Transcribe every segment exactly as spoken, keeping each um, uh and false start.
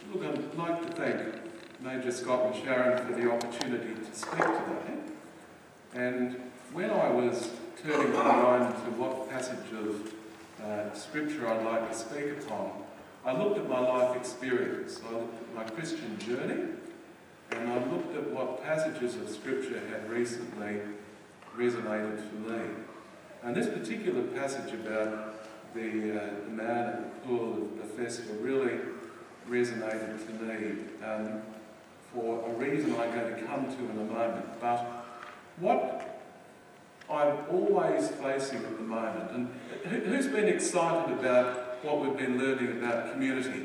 Look, I'd like to thank Major Scott and Sharon for the opportunity to speak today. And when I was turning my mind to what passage of uh, Scripture I'd like to speak upon, I looked at my life experience. I looked at my Christian journey, and I looked at what passages of Scripture had recently resonated for me. And this particular passage about the, uh, the man at the pool of Bethesda really resonated to me um, for a reason I'm going to come to in a moment. But what I'm always facing at the moment, and who, who's been excited about what we've been learning about community?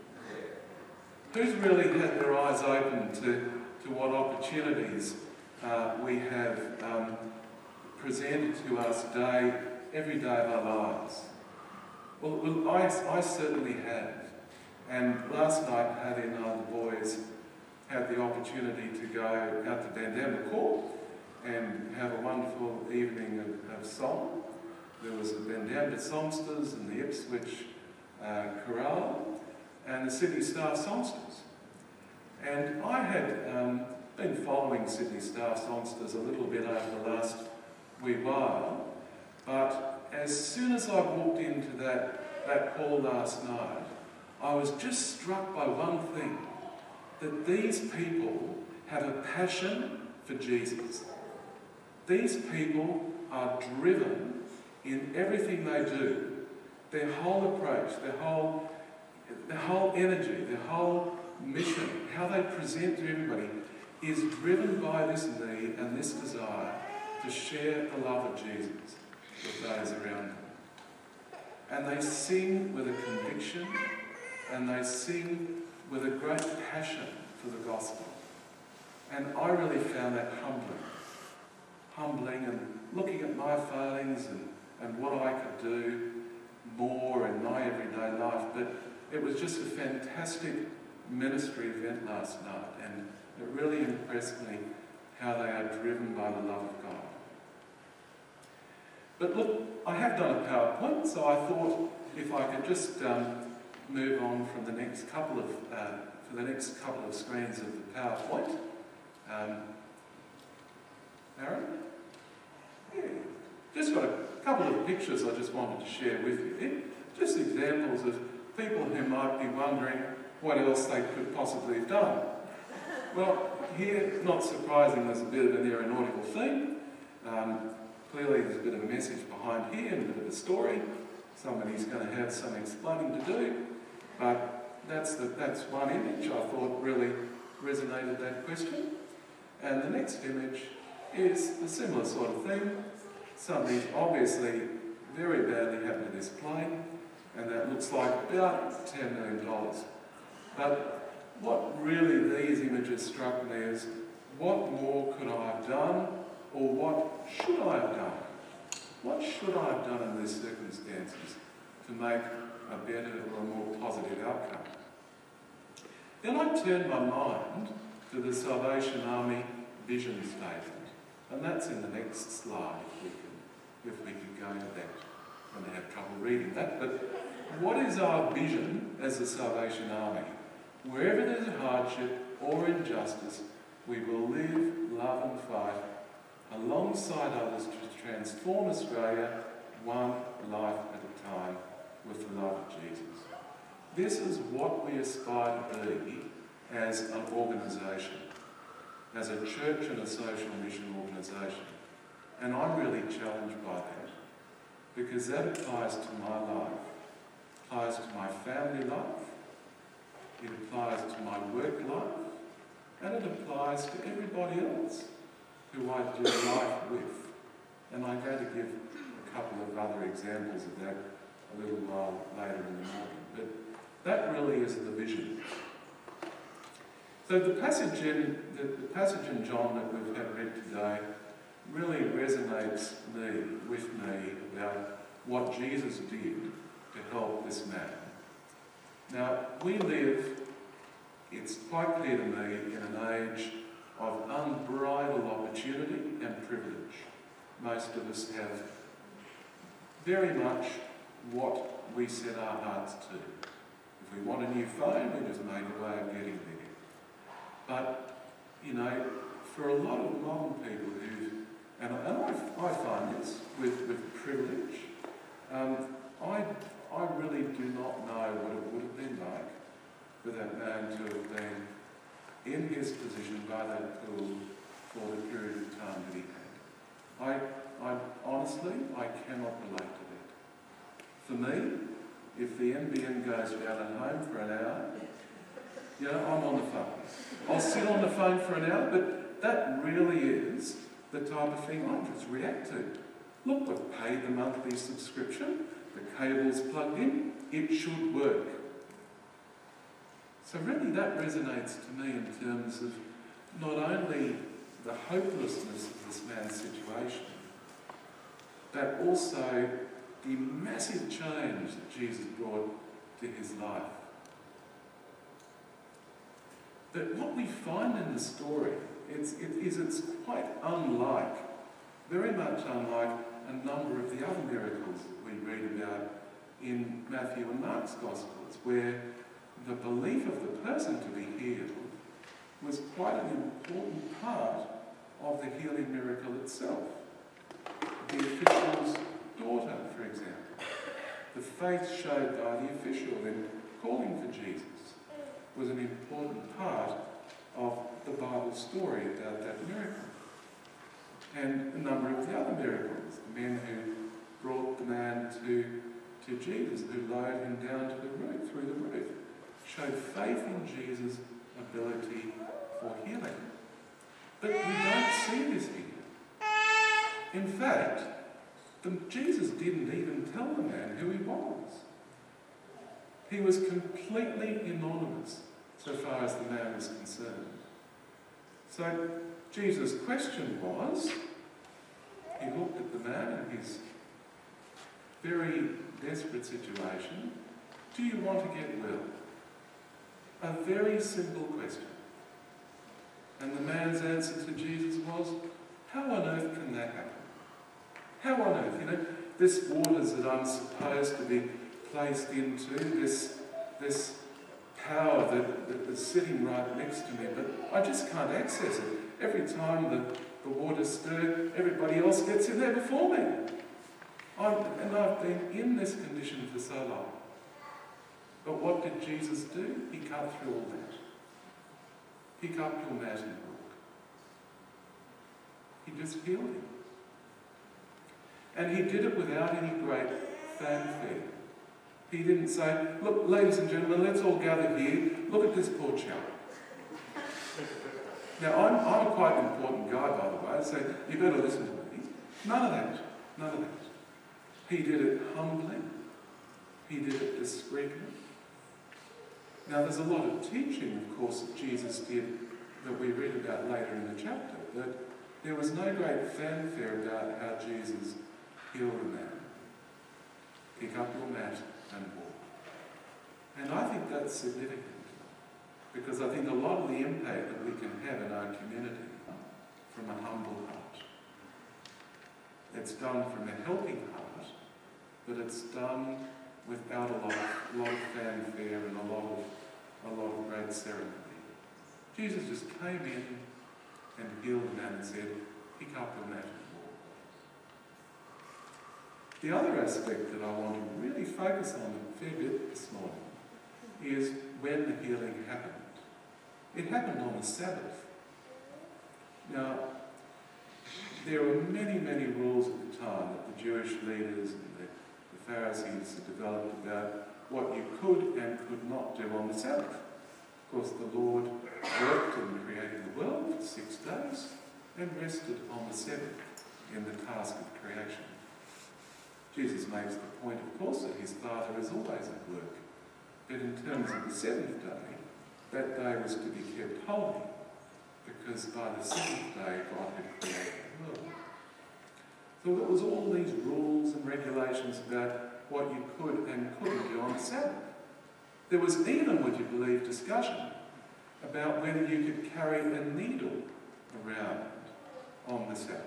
Who's really had their eyes open to, to what opportunities uh, we have um, presented to us day, every day of our lives? Well, well I, I certainly have. And last night, Hattie and I, the boys, had the opportunity to go out to Bandama Court and have a wonderful evening of, of song. There was the Bandama Songsters and the Ipswich uh, Chorale and the Sydney Staff Songsters. And I had um, been following Sydney Staff Songsters a little bit over the last wee while, but as soon as I walked into that, that hall last night, I was just struck by one thing, that these people have a passion for Jesus. These people are driven in everything they do. Their whole approach, their whole, their whole energy, their whole mission, how they present to everybody, is driven by this need and this desire to share the love of Jesus with those around them. And they sing with a conviction, and they sing with a great passion for the gospel. And I really found that humbling. Humbling, and looking at my failings and, and what I could do more in my everyday life. But it was just a fantastic ministry event last night, and it really impressed me how they are driven by the love of God. But look, I have done a PowerPoint, so I thought if I could just um, move on from the next couple of, uh, for the next couple of screens of the PowerPoint. Um, Aaron? Yeah. Just got a couple of pictures I just wanted to share with you. Just examples of people who might be wondering what else they could possibly have done. Well, here, not surprising, there's a bit of an aeronautical theme. Um, clearly there's a bit of a message behind here and a bit of a story. Somebody's going to have some explaining to do. But that's, the, that's one image I thought really resonated that question. And the next image is a similar sort of thing. Something obviously very badly happened to this plane, and that looks like about ten million dollars. But what really these images struck me is, what more could I have done, or what should I have done? What should I have done in these circumstances to make a better or a more positive outcome? Then I turned my mind to the Salvation Army vision statement, and that's in the next slide, if we could, if we could go to that. I'm going to have trouble reading that, but what is our vision as the Salvation Army? Wherever there's a hardship or injustice, we will live, love and fight alongside others to transform Australia one life at a time with the love of Jesus. This is what we aspire to be as an organisation, as a church and a social mission organisation. And I'm really challenged by that, because that applies to my life, applies to my family life, it applies to my work life, and it applies to everybody else who I do life with. And I'm going to give a couple of other examples of that a little while later in the morning. But that really is the vision. So the passage in, the, the passage in John that we've had read today really resonates me, with me about what Jesus did to help this man. Now, we live, it's quite clear to me, in an age of unbridled opportunity and privilege. Most of us have very much what we set our hearts to. If we want a new phone, we just make a way of getting there. But, you know, for a lot of modern people who, and, and I, I find this with, with privilege, um, I, I really do not know what it would have been like for that man to have been in his position by that pool for the period of time that he had. I, I honestly, I cannot relate to that. For me, if the N B N goes down at home for an hour, you know, I'm on the phone. I'll sit on the phone for an hour, but that really is the type of thing I just react to. Look, we've paid the monthly subscription, the cable's plugged in, it should work. So really that resonates to me in terms of not only the hopelessness of this man's situation, but also the massive change that Jesus brought to his life. But what we find in the story is, it, is it's quite unlike, very much unlike a number of the other miracles that we read about in Matthew and Mark's Gospels, where the belief of the person to be healed was quite an important part of the healing miracle itself. The official's daughter, for example. The faith showed by the official in calling for Jesus was an important part of the Bible story about that miracle. And a number of the other miracles, the men who brought the man to, to Jesus, who lowered him down to the roof, through the roof, showed faith in Jesus' ability for healing. But we don't see this here. In fact, the, Jesus didn't even tell the man who he was. He was completely anonymous so far as the man was concerned. So Jesus' question was, he looked at the man in his very desperate situation, do you want to get well? A very simple question. And the man's answer to Jesus was, how on earth can that happen? How on earth? You know, this waters that I'm supposed to be placed into, this, this power that, that is sitting right next to me, but I just can't access it. Every time the, the waters stir, everybody else gets in there before me. I'm, and I've been in this condition for so long. But what did Jesus do? He cut through all that. Pick up your mat and walk. He just healed him. And he did it without any great fanfare. He didn't say, look, ladies and gentlemen, let's all gather here. Look at this poor chap. Now, I'm, I'm a quite important guy, by the way, so you better listen to me. None of that. None of that. He did it humbly. He did it discreetly. Now, there's a lot of teaching, of course, that Jesus did that we read about later in the chapter, but there was no great fanfare about how Jesus healed a man. Pick up your mat and walk. And I think that's significant, because I think a lot of the impact that we can have in our community from a humble heart. It's done from a helping heart, but it's done without a lot of, lot of fanfare and a lot of a lot of great ceremony. Jesus just came in and healed the man and said, pick up your mat and walk. The other aspect that I want to really focus on a fair bit this morning is when the healing happened. It happened on the Sabbath. Now, there were many, many rules at the time that the Jewish leaders and the, the Pharisees had developed about what you could and could not do on the Sabbath. Of course, the Lord worked and created the world for six days and rested on the seventh in the task of creation. Jesus makes the point, of course, that his Father is always at work. But in terms of the seventh day, that day was to be kept holy, because by the seventh day God had created the world. So there was all these rules and regulations about what you could and couldn't do on the Sabbath. There was even, would you believe, discussion about whether you could carry a needle around on the Sabbath.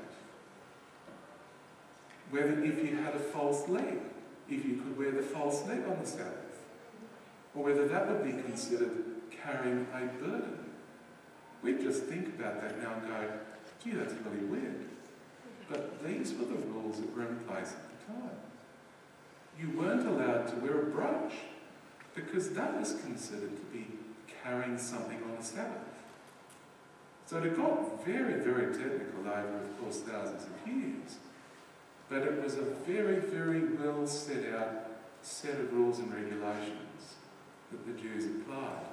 Whether if you had a false leg, if you could wear the false leg on the Sabbath. or whether that would be considered carrying a burden. We just think about that now and go, gee, that's really weird. But these were the rules that were in place at the time. You weren't allowed to wear a brooch because that was considered to be carrying something on the Sabbath. So it got very, very technical over, of course, thousands of years. But it was a very, very well set out set of rules and regulations that the Jews applied.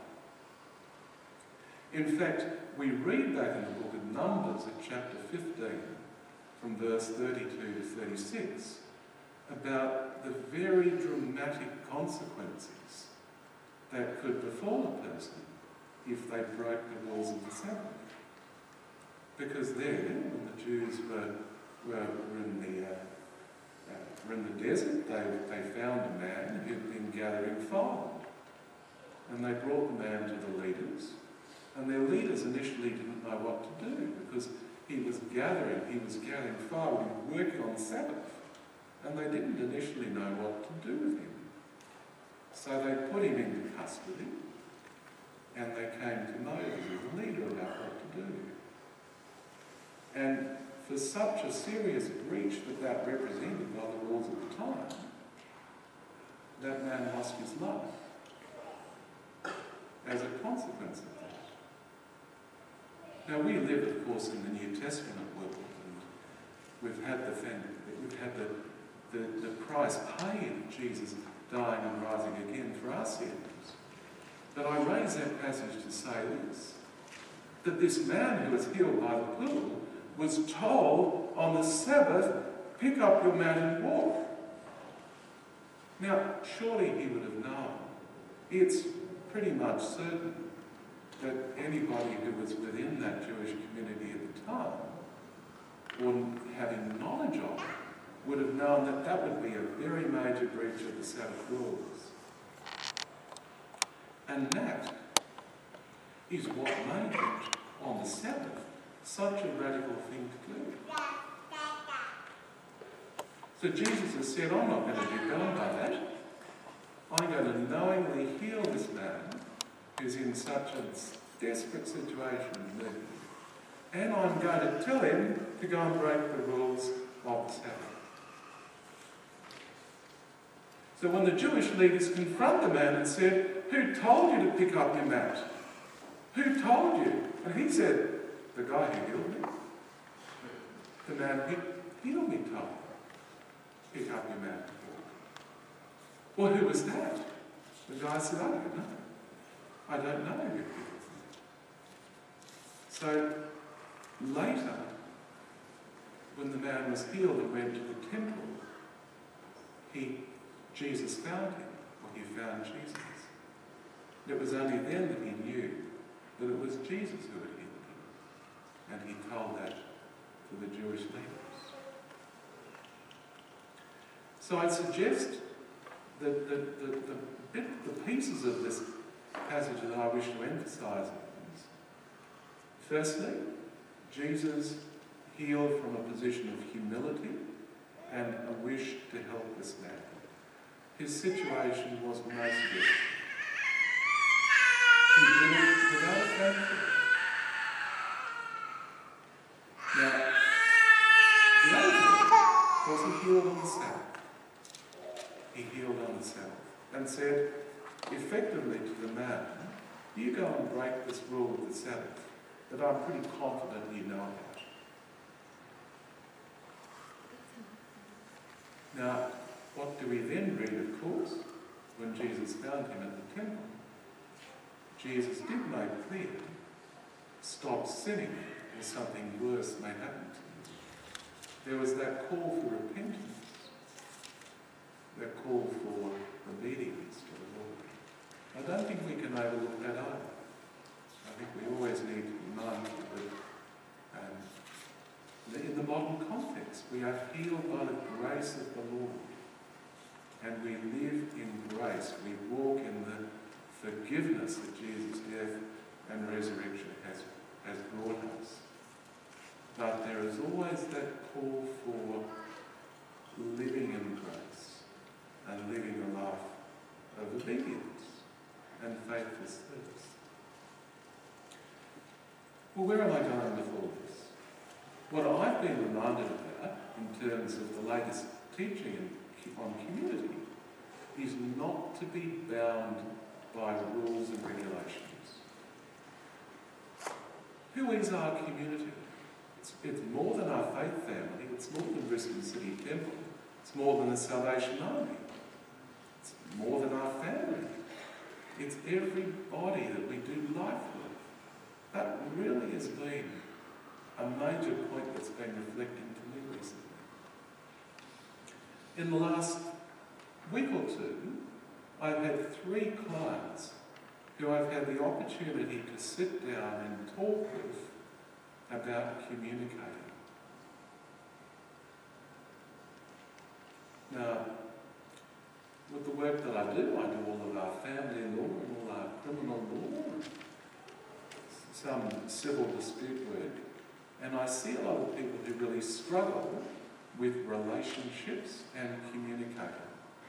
In fact, we read back in the book of Numbers at chapter fifteen, from verse thirty-two to thirty-six, about the very dramatic consequences that could befall a person if they broke the rules of the Sabbath. Because there, when the Jews were, were, were, in, the, uh, uh, were in the desert, they, they found a man who'd been gathering firewood. And they brought the man to the leaders. And their leaders initially didn't know what to do because he was gathering, he was gathering firewood, he was working on Sabbath. And they didn't initially know what to do with him. So they put him into custody and they came to Moses as a leader about what to do. And for such a serious breach that that represented by the rules of the time, that man lost his life as a consequence of that. Now we live, of course, in the New Testament world, and we've had the we've had the, the, the price paid of Jesus dying and rising again for our sins. But I raise that passage to say this, that this man who was healed by the pool was told on the Sabbath, pick up your mat and walk. Now, surely he would have known. It's pretty much certain that anybody who was within that Jewish community at the time, or having knowledge of it, would have known that that would be a very major breach of the Sabbath rules. And that is what made it, on the Sabbath, such a radical thing to do. So Jesus has said, I'm not going to be bound by that. I'm going to knowingly heal this man who's in such a desperate situation of need. And I'm going to tell him to go and break the rules of the Sabbath. So when the Jewish leaders confront the man and said, who told you to pick up your mat? Who told you? And he said, the guy who healed me. The man who healed me told me, pick up your mat and walk. Well, who was that? The guy said, I don't know. I don't know who healed me. So later, when the man was healed and went to the temple, he, Jesus found him, or he found Jesus. It was only then that he knew that it was Jesus who had healed him. And he told that to the Jewish leaders. So I suggest that the, the, the, bit, the pieces of this passage that I wish to emphasise is, firstly, Jesus healed from a position of humility and a wish to help this man. His situation was most difficult. He did it without a factory. Now, the other thing was he healed on the Sabbath. He healed on the Sabbath and said effectively to the man, you go and break this rule of the Sabbath that I'm pretty confident you know about. Now, what do we then read, of course, when Jesus found him at the temple? Jesus did make clear, stop sinning or something worse may happen to you. There was that call for repentance, that call for obedience to the Lord. I don't think we can overlook that either. I think we always need to be mindful that um, in the modern context, we are healed by the grace of the Lord. And we live in grace. We walk in the forgiveness that Jesus' death and resurrection has, has brought us. But there is always that call for living in grace and living a life of obedience. and faithful service. Well, where am I going with all this? What I've been reminded about in terms of the latest teaching on community is not to be bound by rules and regulations. Who is our community? It's, it's more than our faith family, it's more than Brisbane City Temple, it's more than the Salvation Army, it's more than our family. It's everybody that we do life with. That really has been a major point that's been reflecting to me recently. In the last week or two, I've had three clients who I've had the opportunity to sit down and talk with about communicating. Now, with the work that I do, I do all of our family law and all our criminal law, and some civil dispute work, and I see a lot of people who really struggle with relationships and communicating.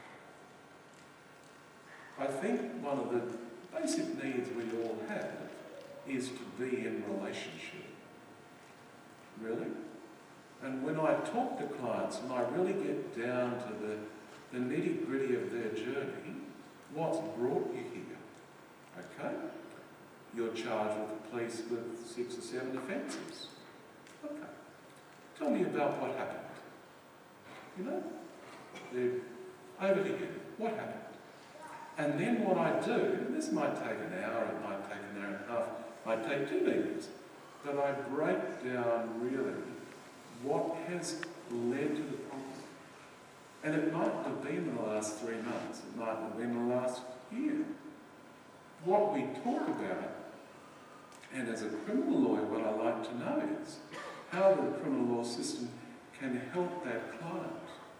I think one of the basic needs we all have is to be in relationship. Really? And when I talk to clients and I really get down to the, the nitty-gritty of their journey, what's brought you here? Okay? You're charged with the police with six or seven offences. Okay. Tell me about what happened. You know? They're over to you. What happened? And then what I do, this might take an hour, it might take an hour and a half, it might take two meetings, but I break down really what has led to the problem. And it might have been in the last three months, it might have been in the last year. What we talk about, and as a criminal lawyer, what I like to know is how the criminal law system can help that client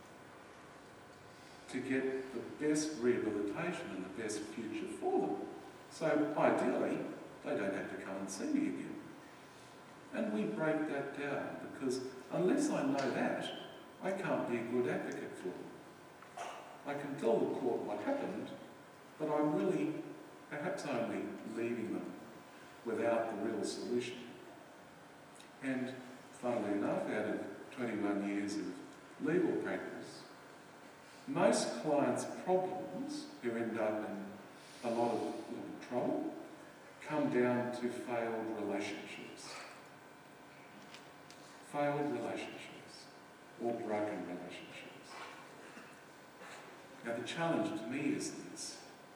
to get the best rehabilitation and the best future for them. So ideally, they don't have to come and see me again. And we break that down, because unless I know that, I can't be a good advocate for them. I can tell the court what happened, but I'm really perhaps only leaving them without the real solution. And funnily enough, out of twenty-one years of legal practice, most clients' problems who end up in a lot of little trouble come down to failed relationships. Failed relationships or broken relationships. Now the challenge to me is this.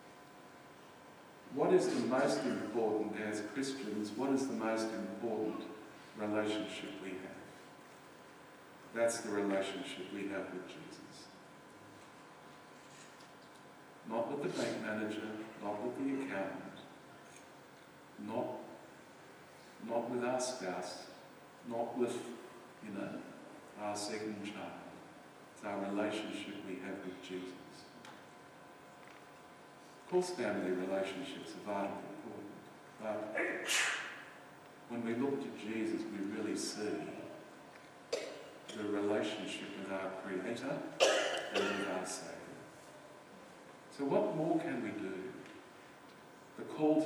What is the most important as Christians? What is the most important relationship we have? That's the relationship we have with Jesus. Not with the bank manager, not with the accountant, not, not with our spouse, not with, you know, our second child. It's our relationship we have with Jesus. Of course, family relationships are vitally important, but when we look to Jesus, we really see the relationship with our Creator and with our Saviour. So what more can we do? The call